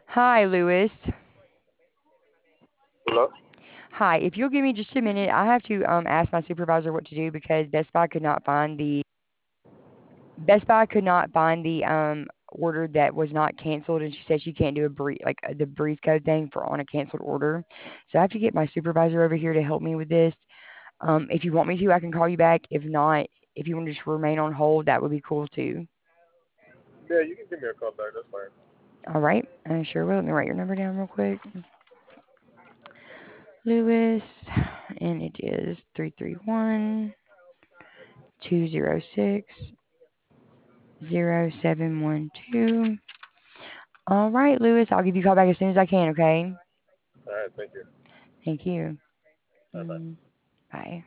Hi, Lewis. Hello? Hi. If you'll give me just a minute, I have to ask my supervisor what to do because Best Buy could not find the order that was not canceled, and she said she can't do the breeze code thing for on a canceled order. So I have to get my supervisor over here to help me with this. If you want me to, I can call you back. If not, if you want to just remain on hold, that would be cool too. Yeah, you can give me a call back. That's fine. All right, I sure will. Let me write your number down real quick. Lewis, and it is 331-206-0712. All right, Lewis, I'll give you a call back as soon as I can, okay? All right, thank you. Thank you. Bye bye. Mm, bye.